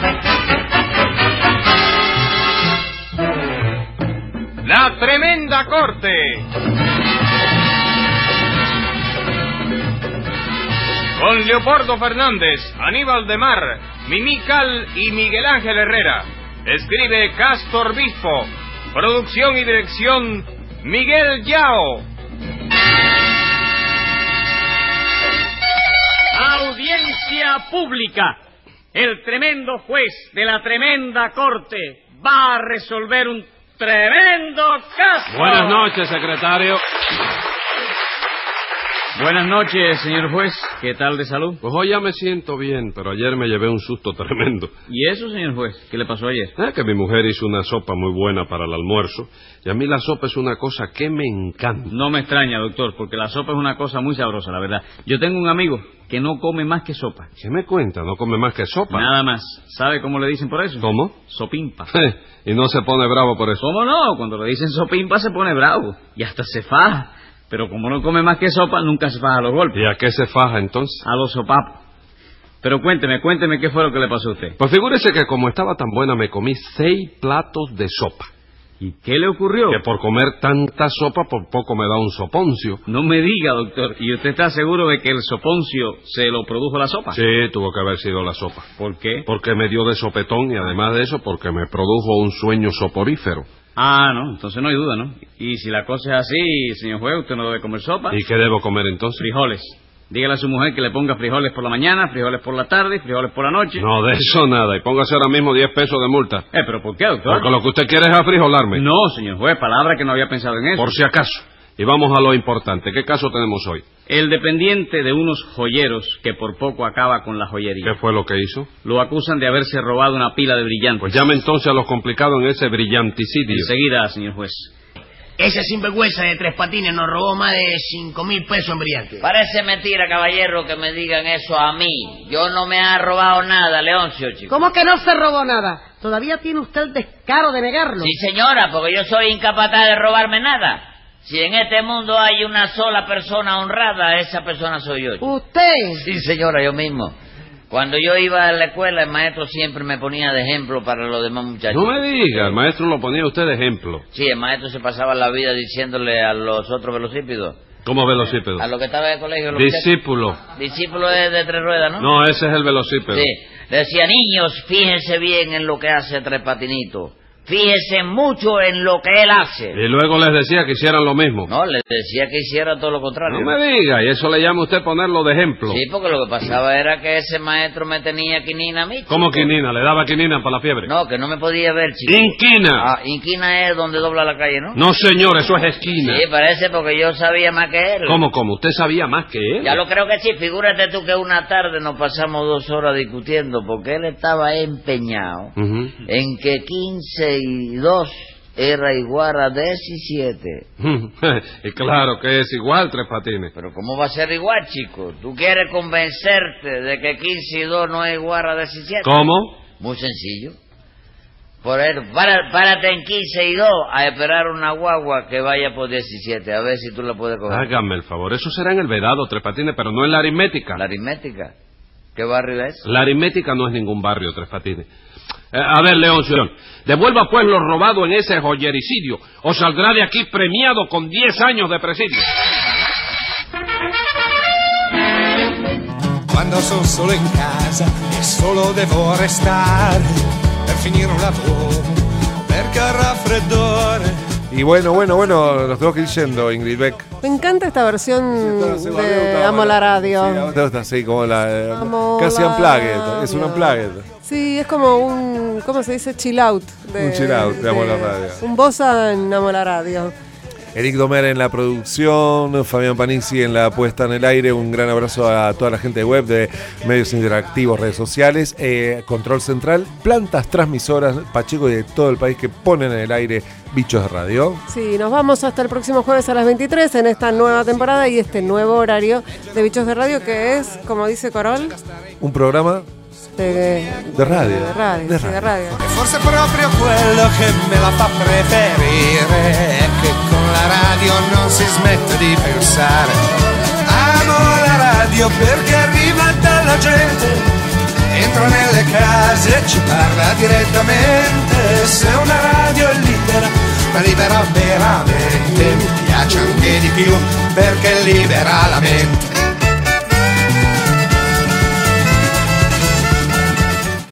La Tremenda Corte. Con Leopoldo Fernández, Aníbal de Mar, Mimí Cal y Miguel Ángel Herrera. Escribe Castor Bispo. Producción y dirección Miguel Yao. Audiencia pública. El tremendo juez de la tremenda corte va a resolver un tremendo caso. Buenas noches, secretario. Buenas noches, señor juez. ¿Qué tal de salud? Pues hoy ya me siento bien, pero ayer me llevé un susto tremendo. ¿Y eso, señor juez? ¿Qué le pasó ayer? Que mi mujer hizo una sopa muy buena para el almuerzo, y a mí la sopa es una cosa que me encanta. No me extraña, doctor, porque la sopa es una cosa muy sabrosa, la verdad. Yo tengo un amigo que no come más que sopa. ¿Qué me cuenta? ¿No come más que sopa? Nada más. ¿Sabe cómo le dicen por eso? ¿Cómo? Sopimpa. Y no se pone bravo por eso. ¿Cómo no? Cuando le dicen sopimpa se pone bravo, y hasta se faja. Pero como no come más que sopa, nunca se faja a los golpes. ¿Y a qué se faja entonces? A los sopapos. Pero cuénteme qué fue lo que le pasó a usted. Pues figúrese que como estaba tan buena me comí 6 platos de sopa. ¿Y qué le ocurrió? Que por comer tanta sopa por poco me da un soponcio. No me diga, doctor. ¿Y usted está seguro de que el soponcio se lo produjo la sopa? Sí, tuvo que haber sido la sopa. ¿Por qué? Porque me dio de sopetón y además de eso porque me produjo un sueño soporífero. Ah, no, entonces no hay duda, ¿no? Y si la cosa es así, señor juez, usted no debe comer sopa. ¿Y qué debo comer entonces? Frijoles. Dígale a su mujer que le ponga frijoles por la mañana, frijoles por la tarde y frijoles por la noche. No, de eso nada. Y póngase ahora mismo 10 pesos de multa. ¿Pero por qué, doctor? Porque lo que usted quiere es afrijolarme. No, señor juez, palabra que no había pensado en eso. Por si acaso. Y vamos a lo importante. ¿Qué caso tenemos hoy? El dependiente de unos joyeros que por poco acaba con la joyería. ¿Qué fue lo que hizo? Lo acusan de haberse robado una pila de brillantes. Pues llame entonces a los complicados en ese brillanticidio. Enseguida, señor juez. Ese sinvergüenza de Tres Patines nos robó más de 5,000 pesos en brillantes. Parece mentira, caballero, que me digan eso a mí. Yo no me ha robado nada, Leoncio, chico. ¿Cómo que no se robó nada? ¿Todavía tiene usted el descaro de negarlo? Sí, señora, porque yo soy incapaz de robarme nada. Si en este mundo hay una sola persona honrada, esa persona soy yo. ¿Usted? Sí, señora, yo mismo. Cuando yo iba a la escuela, el maestro siempre me ponía de ejemplo para los demás muchachos. No me diga, el maestro lo ponía usted de ejemplo. Sí, el maestro se pasaba la vida diciéndole a los otros velocípedos. ¿Cómo velocípedo? A lo que estaba en el colegio. Discípulo. Discípulo es de 3 ruedas, ¿no? No, ese es el velocípedo. Sí. Le decía, niños, fíjense bien en lo que hace Tres Patinitos. Fíjense mucho en lo que él hace. Y luego les decía que hicieran lo mismo. No, les decía que hiciera todo lo contrario. No me diga, y eso le llama usted ponerlo de ejemplo. Sí, porque lo que pasaba era que ese maestro me tenía quinina a mí, chico. ¿Cómo quinina? ¿Le daba quinina para la fiebre? No, que no me podía ver, chico. ¡Inquina! Ah, inquina es donde dobla la calle, ¿no? No, señor, eso es esquina. Sí, parece porque yo sabía más que él. ¿Cómo? ¿Usted sabía más que él? Ya lo creo que sí. Figúrate tú que una tarde nos pasamos 2 horas discutiendo porque él estaba empeñado en que 15 y 2 era igual a 17. Y claro que es igual, Tres Patines. Pero ¿cómo va a ser igual, chico? ¿Tú quieres convencerte de que 15 y 2 no es igual a 17? ¿Cómo? Muy sencillo. Por él, párate en 15 y 2 a esperar una guagua que vaya por 17, a ver si tú la puedes coger. Hágame el favor, eso será en el vedado, Tres Patines, pero no en la aritmética. ¿La aritmética? ¿Qué barrio es? La aritmética no es ningún barrio, Tres Patines. A ver, Leoncio, devuelva pues lo robado en ese joyericidio, o saldrá de aquí premiado con 10 años de presidio. Quando sono solo in casa e solo devo restare per finire un lavoro, perché il raffreddore. Y bueno, nos tengo que ir yendo, Ingrid Beck. Me encanta esta versión de Amo la Radio. Sí, está así como la... casi unplugged, es un unplugged. Sí, es como un... ¿cómo se dice? Chill out. Un chill out de Amo la Radio. Un bossa en Amo la Radio. Eric Domer en la producción, Fabián Panizzi en la puesta en el aire. Un gran abrazo a toda la gente de web, de medios interactivos, redes sociales, Control Central, plantas transmisoras, Pacheco y de todo el país que ponen en el aire Bichos de Radio. Sí, nos vamos hasta el próximo jueves a las 23 en esta nueva temporada y este nuevo horario de Bichos de Radio, que es, como dice Corol, un programa de radio. De radio. Forse proprio quello che me la fa preferire è che con la radio non si smette di pensare. Amo la radio perché arriva dalla gente, entra nelle case e ci parla direttamente. Se una radio è libera, ma libera veramente, mi piace anche di più perché libera la mente.